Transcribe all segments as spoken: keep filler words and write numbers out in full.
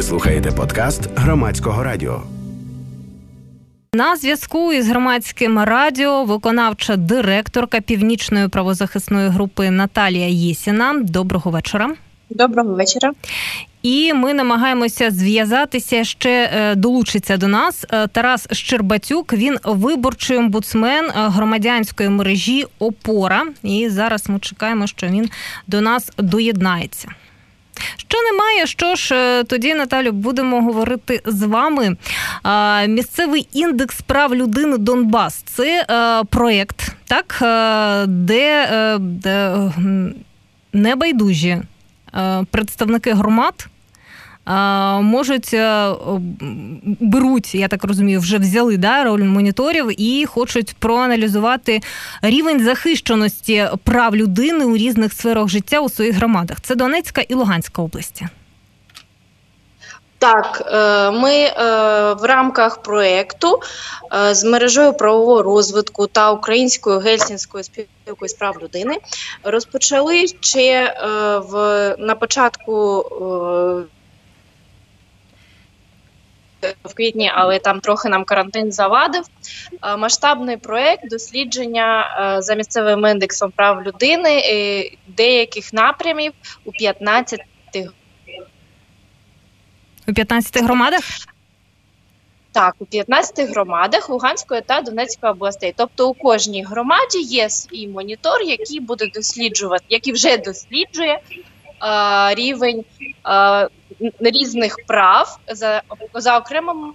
Ви слухаєте подкаст Громадського радіо. На зв'язку із Громадським радіо виконавча директорка Північної правозахисної групи Наталія Єсіна. Доброго вечора. Доброго вечора. І ми намагаємося зв'язатися, ще долучиться до нас Тарас Щербатюк. Він виборчий омбудсмен громадянської мережі «Опора». І зараз ми чекаємо, що він до нас доєднається. Що немає, що ж, тоді, Наталю, будемо говорити з вами. Місцевий індекс прав людини Донбас – це проєкт, так, де, де небайдужі представники громад можуть, беруть, я так розумію, вже взяли, да, роль моніторів і хочуть проаналізувати рівень захищеності прав людини у різних сферах життя у своїх громадах. Це Донецька і Луганська області. Так, ми в рамках проєкту з мережею правового розвитку та Українською Гельсінською спілкою з прав людини розпочали ще в, на початку в квітні, але там трохи нам карантин завадив, масштабний проєкт дослідження за місцевим індексом прав людини деяких напрямів у п'ятнадцяти У п'ятнадцяти громадах? Так, у п'ятнадцяти громадах Луганської та Донецької областей. Тобто у кожній громаді є свій монітор, який буде досліджувати, який вже досліджує е, рівень е, різних прав за, за окремим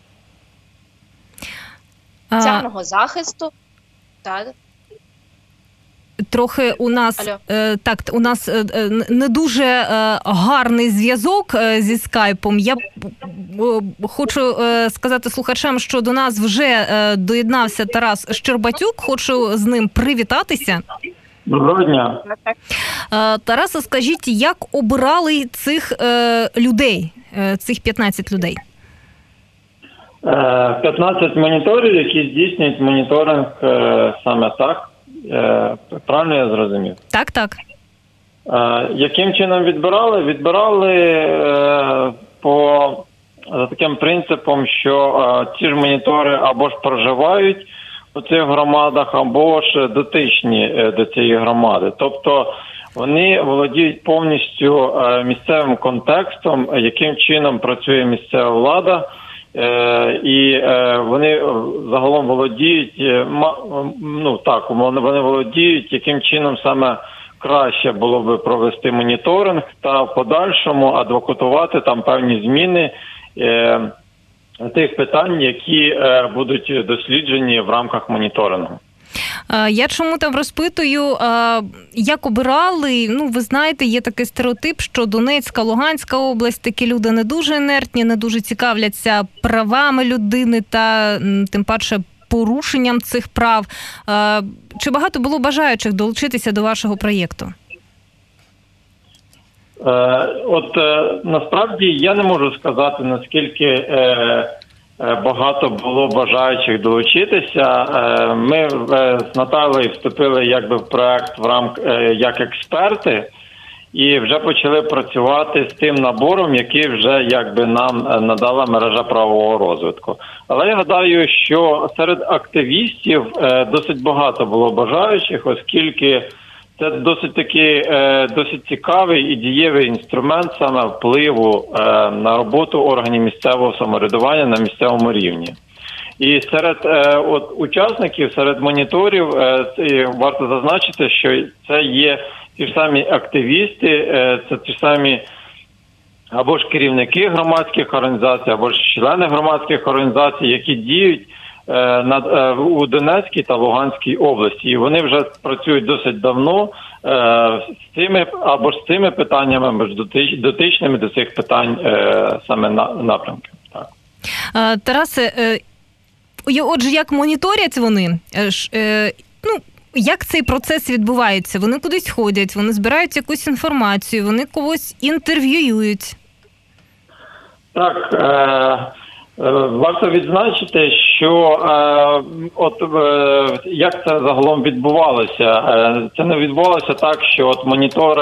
соціального захисту. Так. Трохи у нас е, так, у нас е, не дуже е, гарний зв'язок е, зі скайпом. Я е, хочу е, сказати слухачам, що до нас вже е, доєднався Тарас Щербатюк. Хочу з ним привітатися. Доброго дня. Е, Тарасе, скажіть, як обирали цих е, людей, е, цих п'ятнадцять людей? п'ятнадцять моніторів, які здійснюють моніторинг е, саме так. Правильно я зрозумів? Так, так. Яким чином відбирали? Відбирали е, по за таким принципом, що е, ці ж монітори або ж проживають у цих громадах, або ж дотичні е, до цієї громади. Тобто вони володіють повністю е, місцевим контекстом, яким чином працює місцева влада. Е, і е, вони загалом володіють, е, ну так, вони володіють, яким чином саме краще було би провести моніторинг та в подальшому адвокатувати там певні зміни е, тих питань, які е, будуть досліджені в рамках моніторингу. Я чому там розпитую, як обирали, ну, ви знаєте, є такий стереотип, що Донецька, Луганська область, такі люди не дуже інертні, не дуже цікавляться правами людини та тим паче порушенням цих прав. Чи багато було бажаючих долучитися до вашого проєкту? От насправді я не можу сказати, наскільки багато було бажаючих долучитися. Ми з Наталією вступили якби в проект в рамк як експерти і вже почали працювати з тим набором, який вже якби нам надала мережа правового розвитку. Але я гадаю, що серед активістів досить багато було бажаючих, оскільки це досить такий досить цікавий і дієвий інструмент саме впливу на роботу органів місцевого самоврядування на місцевому рівні. І серед от, учасників, серед моніторів варто зазначити, що це є ті ж самі активісти, це ті ж самі або ж керівники громадських організацій, або ж члени громадських організацій, які діють над у Донецькій та Луганській області, і вони вже працюють досить давно е, з цими або ж з цими питаннями, або ж дотичними до цих питань е, саме на напрямки. Так. Тарасе, е, отже, як моніторять вони? Е, ну, як цей процес відбувається? Вони кудись ходять, вони збирають якусь інформацію, вони когось інтерв'юють? Так. Е, Варто відзначити, що е, от е, як це загалом відбувалося. Е, це не відбувалося так, що от монітори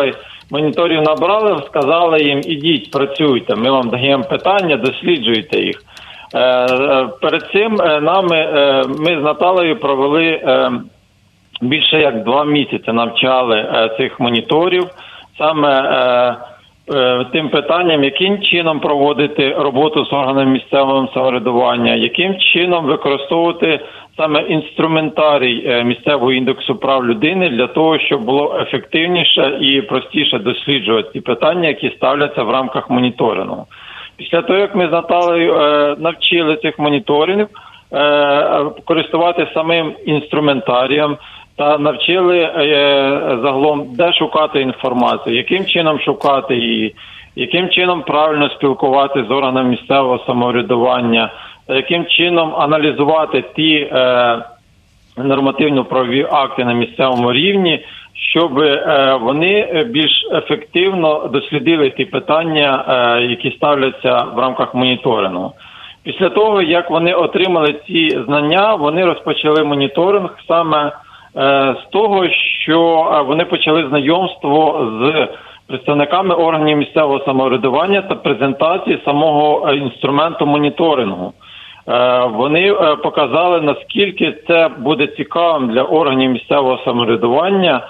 моніторів набрали, сказали їм, ідіть, працюйте, ми вам даємо питання, досліджуйте їх. Перед цим нами, ми з Наталею провели більше як два місяці, навчали цих моніторів саме тим питанням, яким чином проводити роботу з органами місцевого самоврядування, яким чином використовувати саме інструментарій місцевого індексу прав людини для того, щоб було ефективніше і простіше досліджувати ті питання, які ставляться в рамках моніторингу. Після того, як ми з Наталею е, навчили цих моніторингів е, користуватися самим інструментарієм та навчили е, загалом, де шукати інформацію, яким чином шукати її, яким чином правильно спілкуватися з органами місцевого самоврядування, яким чином аналізувати ті е, нормативно-правові акти на місцевому рівні, щоб е, вони більш ефективно дослідили ті питання, е, які ставляться в рамках моніторингу. Після того, як вони отримали ці знання, вони розпочали моніторинг саме е, з того, що вони почали знайомство з представниками органів місцевого самоврядування та презентації самого інструменту моніторингу. Вони показали, наскільки це буде цікавим для органів місцевого самоврядування,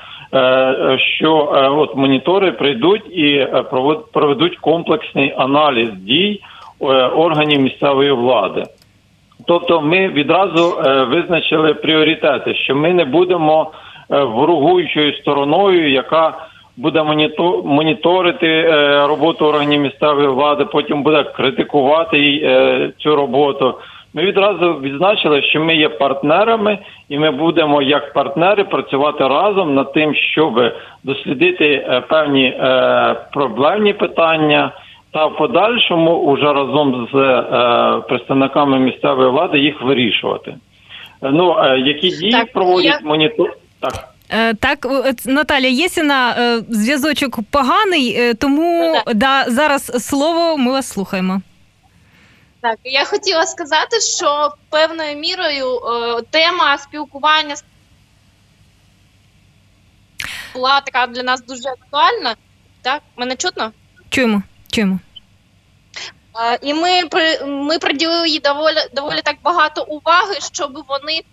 що от монітори прийдуть і проведуть комплексний аналіз дій органів місцевої влади. Тобто ми відразу визначили пріоритети, що ми не будемо ворогуючою стороною, яка буде моніторити роботу органів місцевої влади, потім буде критикувати цю роботу. Ми відразу відзначили, що ми є партнерами, і ми будемо як партнери працювати разом над тим, щоб дослідити певні проблемні питання та в подальшому уже разом з представниками місцевої влади їх вирішувати. Ну, які дії так, проводять я... монітор... Так. Так, Наталя, Єсіна, зв'язочок поганий, тому ну, да, зараз слово, ми вас слухаємо. Так, я хотіла сказати, що певною мірою тема спілкування була така для нас дуже актуальна. Так, мене чутно? Чуємо, чуємо. І ми, ми приділили їй доволі, доволі так багато уваги, щоб вони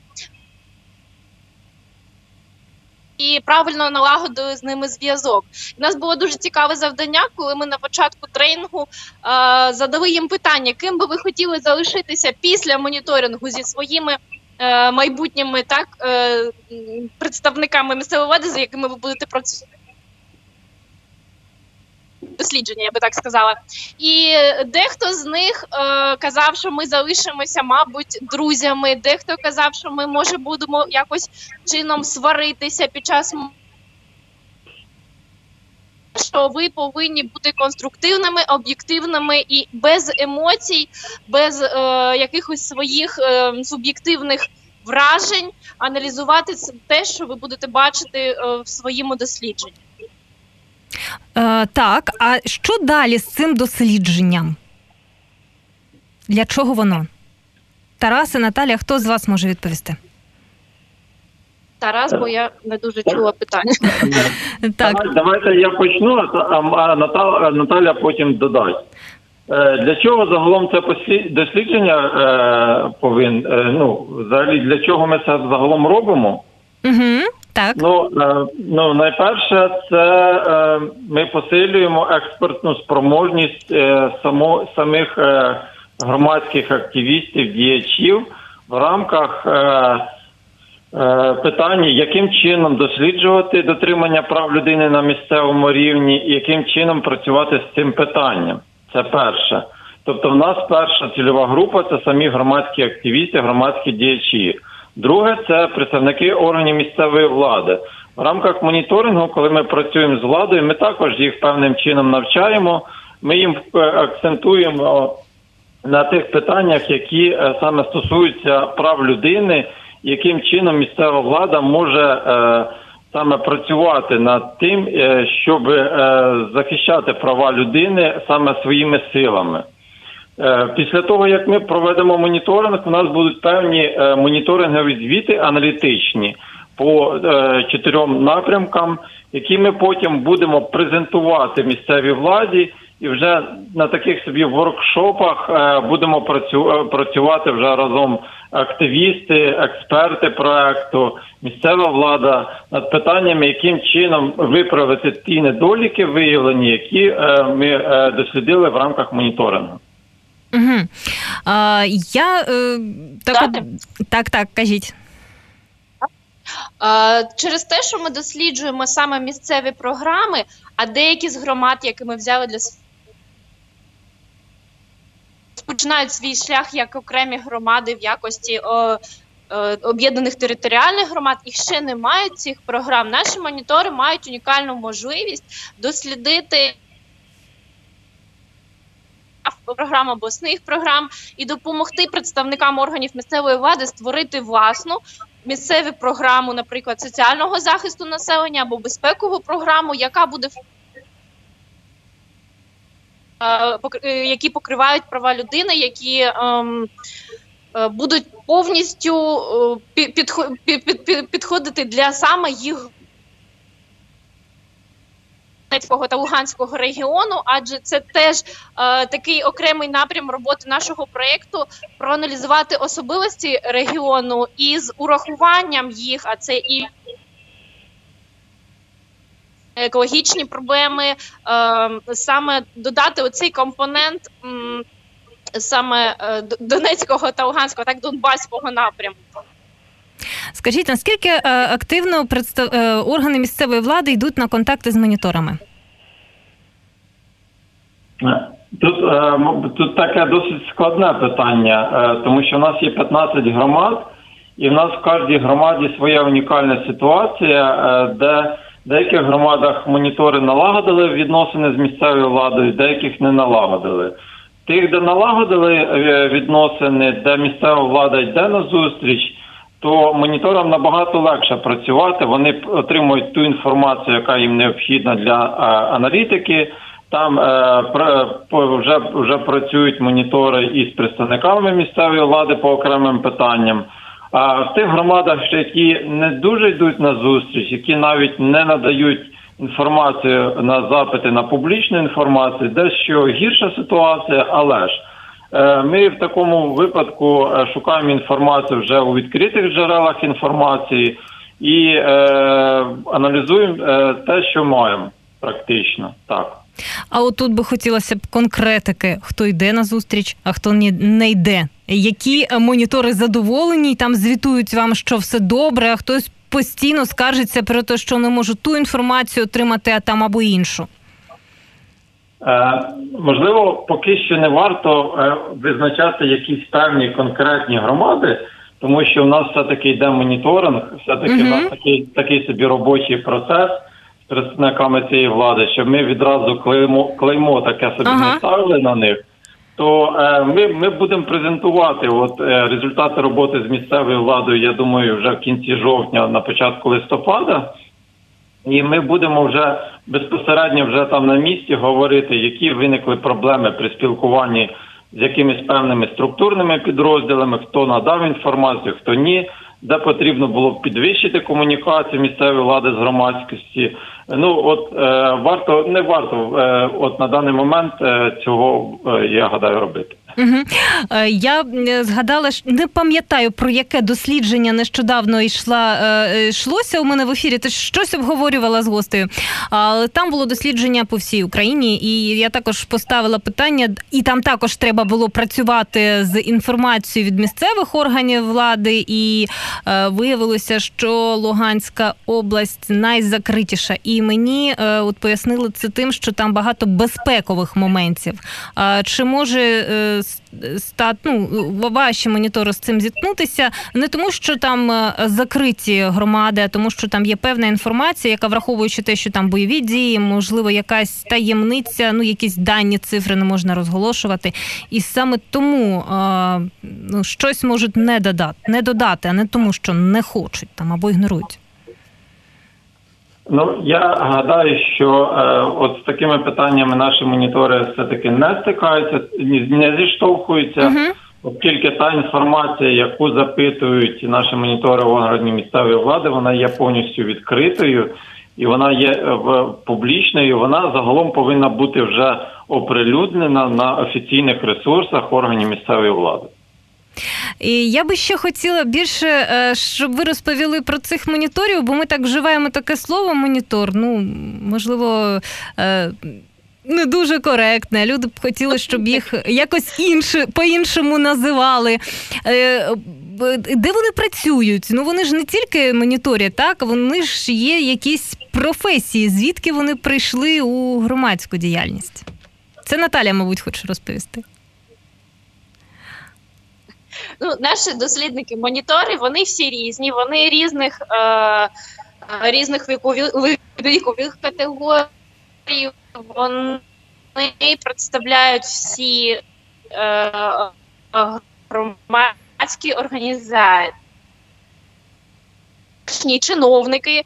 і правильно налагодили з ними зв'язок. У нас було дуже цікаве завдання, коли ми на початку тренінгу е, задали їм питання, ким би ви хотіли залишитися після моніторингу зі своїми е, майбутніми так, е, представниками місцевої влади, за якими ви будете працювати. Дослідження, я би так сказала. І дехто з них е, казав, що ми залишимося, мабуть, друзями, дехто казав, що ми, може, будемо якось чином сваритися під час, що ви повинні бути конструктивними, об'єктивними і без емоцій, без е, якихось своїх е, суб'єктивних вражень аналізувати те, що ви будете бачити е, в своєму дослідженні. Е, так, а що далі з цим дослідженням? Для чого воно? Тарас і Наталя, хто з вас може відповісти? Тарас, бо я не дуже чула питання. Так. Давайте я почну, а Наталя, Наталя потім додасть. Для чого загалом це дослідження повинен? Ну, взагалі, для чого ми це загалом робимо? Угу. Так. Ну, ну, найперше, це ми посилюємо експертну спроможність само, самих громадських активістів, діячів в рамках питання, яким чином досліджувати дотримання прав людини на місцевому рівні і яким чином працювати з цим питанням. Це перше. Тобто в нас перша цільова група – це самі громадські активісти, громадські діячі. Друге – це представники органів місцевої влади. В рамках моніторингу, коли ми працюємо з владою, ми також їх певним чином навчаємо. Ми їм акцентуємо на тих питаннях, які саме стосуються прав людини, яким чином місцева влада може е, саме працювати над тим, е, щоб е, захищати права людини саме своїми силами. Після того, як ми проведемо моніторинг, у нас будуть певні моніторингові звіти аналітичні по чотирьом напрямкам, які ми потім будемо презентувати місцевій владі, і вже на таких собі воркшопах будемо працювати вже разом активісти, експерти проекту, місцева влада над питаннями, яким чином виправити ті недоліки виявлені, які ми дослідили в рамках моніторингу. Угу. А, я е, так, от, так, так, кажіть. Через те, що ми досліджуємо саме місцеві програми, а деякі з громад, які ми взяли для починають свій шлях як окремі громади в якості о, о, об'єднаних територіальних громад, і ще не мають цих програм. Наші монітори мають унікальну можливість дослідити програм обласних програм і допомогти представникам органів місцевої влади створити власну місцеву програму, наприклад, соціального захисту населення або безпекову програму, яка буде які покривають права людини, які ем, будуть повністю підход, під, під, підходити для саме їх Донецького та Луганського регіону, адже це теж е, такий окремий напрям роботи нашого проєкту – проаналізувати особливості регіону і з урахуванням їх, а це і екологічні проблеми, е, саме додати оцей компонент м, саме е, Донецького та Луганського, так, Донбаського напрямку. Скажіть, наскільки е, активно представ... е, органи місцевої влади йдуть на контакти з моніторами? Тут, е, тут таке досить складне питання, е, тому що в нас є п'ятнадцять громад, і в нас в кожній громаді своя унікальна ситуація, е, де в деяких громадах монітори налагодили відносини з місцевою владою, деяких не налагодили. Тих, де налагодили відносини, де місцева влада йде на зустріч, то моніторам набагато легше працювати, вони отримують ту інформацію, яка їм необхідна для а, аналітики. Там е, вже, вже працюють монітори із представниками місцевої влади по окремим питанням. А в тих громадах, які не дуже йдуть на зустріч, які навіть не надають інформацію на запити на публічну інформацію, дещо гірша ситуація, але ж ми в такому випадку шукаємо інформацію вже у відкритих джерелах інформації і е, аналізуємо е, те, що маємо практично. Так. А от тут би хотілося б конкретики, хто йде на зустріч, а хто не йде. Які монітори задоволені, там звітують вам, що все добре, а хтось постійно скаржиться про те, що не можуть ту інформацію отримати, а там або іншу. Е, можливо, поки що не варто е, визначати якісь певні конкретні громади, тому що в нас все-таки йде моніторинг, все-таки uh-huh. в нас такий, такий собі робочий процес з представниками цієї влади, щоб ми відразу клеймо, клеймо таке собі uh-huh. не ставили на них, то е, ми, ми будемо презентувати от, е, результати роботи з місцевою владою, я думаю, вже в кінці жовтня, на початку листопада. І ми будемо вже безпосередньо вже там на місці говорити, які виникли проблеми при спілкуванні з якимись певними структурними підрозділами, хто надав інформацію, хто ні, де потрібно було підвищити комунікацію місцевої влади з громадськості. Ну, от е, варто, не варто е, от на даний момент е, цього, е, я гадаю, робити. Угу. Я згадала, не пам'ятаю, про яке дослідження нещодавно йшла, йшлося у мене в ефірі, ти щось обговорювала з гостею. Але там було дослідження по всій Україні, і я також поставила питання, і там також треба було працювати з інформацією від місцевих органів влади, і виявилося, що Луганська область найзакритіша. І мені от пояснили це тим, що там багато безпекових моментів. Чи може стат, ну, ваші монітори з цим зіткнутися, не тому, що там закриті громади, а тому, що там є певна інформація, яка, враховуючи те, що там бойові дії, можливо, якась таємниця, ну, якісь дані, цифри не можна розголошувати. І саме тому ну, щось можуть не додати, не додати, а не тому, що не хочуть там або ігнорують. Ну, я гадаю, що е, от з такими питаннями наші монітори все-таки не стикаються, не зіштовхуються, uh-huh. оскільки та інформація, яку запитують наші монітори в органі місцевої влади, вона є повністю відкритою. і вона є публічною, вона загалом повинна бути вже оприлюднена на офіційних ресурсах органів місцевої влади. І я би ще хотіла більше, щоб ви розповіли про цих моніторів, бо ми так вживаємо таке слово «монітор», ну, можливо, не дуже коректне. Люди б хотіли, щоб їх якось інше, по-іншому називали. Де вони працюють? Ну, вони ж не тільки моніторять, так? Вони ж є якісь професії. Звідки вони прийшли у громадську діяльність? Це Наталя, мабуть, хоче розповісти. Ну, наші дослідники-монітори, вони всі різні, вони різних, е, різних вікових, вікових категорій, вони представляють всі е, громадські організації, чиновники, е,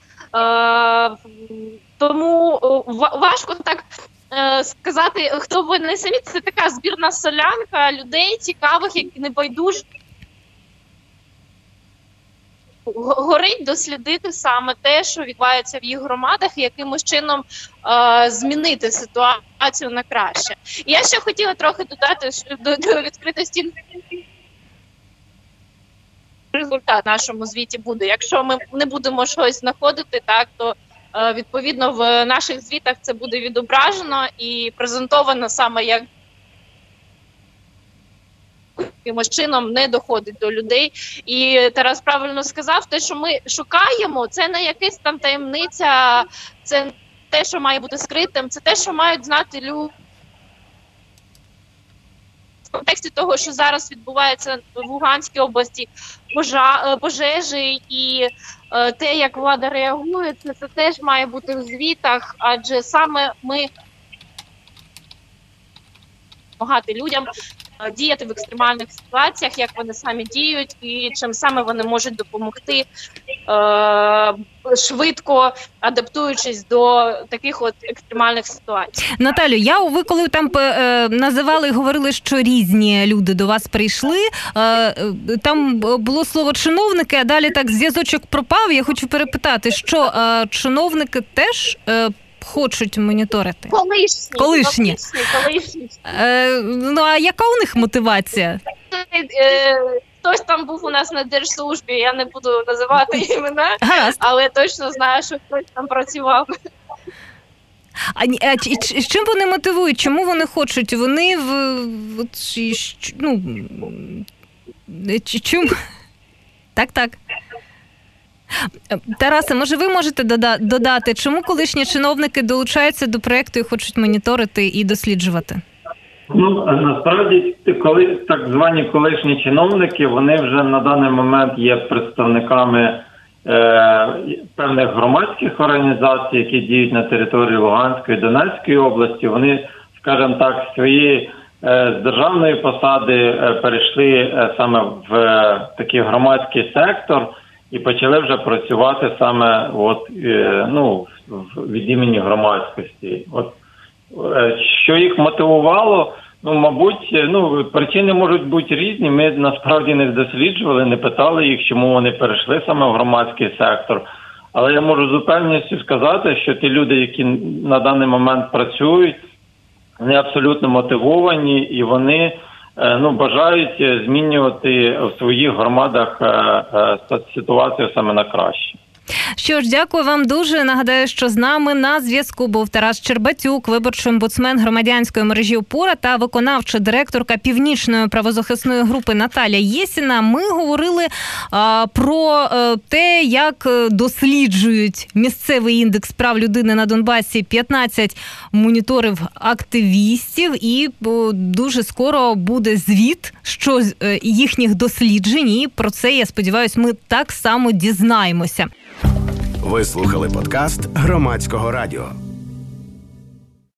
тому важко так сказати, хто вони самі. Це така збірна солянка людей цікавих, які не байдужі. Горить дослідити саме те, що відбувається в їх громадах, і якимось чином е, змінити ситуацію на краще. І я ще хотіла трохи додати до, до відкритості. Результат в нашому звіті буде. Якщо ми не будемо щось знаходити, так, то е, відповідно в наших звітах це буде відображено і презентовано саме як якимось чином не доходить до людей. І Тарас правильно сказав, те, що ми шукаємо, це не якась там таємниця, це те, що має бути скритим, це те, що мають знати люди. В контексті того, що зараз відбувається в Луганській області, пожа, пожежі і е, те, як влада реагує, це, це теж має бути в звітах, адже саме ми допомагати людям діяти в екстремальних ситуаціях, як вони самі діють і чим саме вони можуть допомогти е, швидко адаптуючись до таких от екстремальних ситуацій. Наталю, я ви коли там е, називали і говорили, що різні люди до вас прийшли, е, там було слово чиновники, а далі так зв'язочок пропав. Я хочу перепитати, що е, чиновники теж е, хочуть моніторити? Колишні. Колишні. Колишні, колишні. Е, ну, а яка у них мотивація? Е, хтось там був у нас на держслужбі, я не буду називати імена, Гаразд. але точно знаю, що хтось там працював. А, а з чим вони мотивують? Чому вони хочуть? Вони в... ну... Чому? Так, так. Тарасе, може ви можете додати, чому колишні чиновники долучаються до проєкту і хочуть моніторити і досліджувати? Ну, насправді, коли так звані колишні чиновники, вони вже на даний момент є представниками е, певних громадських організацій, які діють на території Луганської, Донецької області. Вони, скажімо так, свої е, з державної посади е, перейшли е, саме в е, такий громадський сектор, і почали вже працювати саме от, е, ну, від імені громадськості. От, е, що їх мотивувало? Ну, мабуть, ну, причини можуть бути різні. Ми насправді не досліджували, не питали їх, чому вони перейшли саме в громадський сектор. Але я можу з упевненістю сказати, що ті люди, які на даний момент працюють, вони абсолютно мотивовані і вони ну, бажають змінювати в своїх громадах ситуацію саме на краще. Що ж, дякую вам дуже. Нагадаю, що з нами на зв'язку був Тарас Щербатюк, виборчий омбудсмен громадянської мережі «Опора» та виконавча директорка Північної правозахисної групи Наталя Єсіна. Ми говорили а, про а, те, як досліджують місцевий індекс прав людини на Донбасі п'ятнадцять моніторів активістів, і о, дуже скоро буде звіт, що з е, їхніх досліджень, і про це, я сподіваюся, ми так само дізнаємося. Ви слухали подкаст Громадського радіо.